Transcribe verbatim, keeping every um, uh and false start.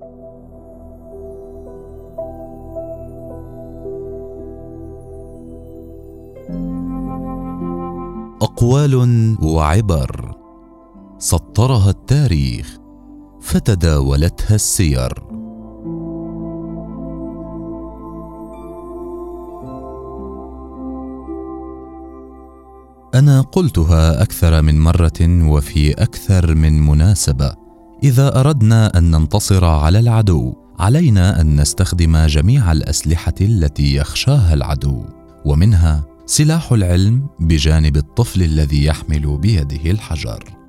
أقوال وعبر سطرها التاريخ فتداولتها السير. أنا قلتها أكثر من مرة وفي أكثر من مناسبة: إذا أردنا أن ننتصر على العدو علينا أن نستخدم جميع الأسلحة التي يخشاها العدو، ومنها سلاح العلم بجانب الطفل الذي يحمل بيده الحجر.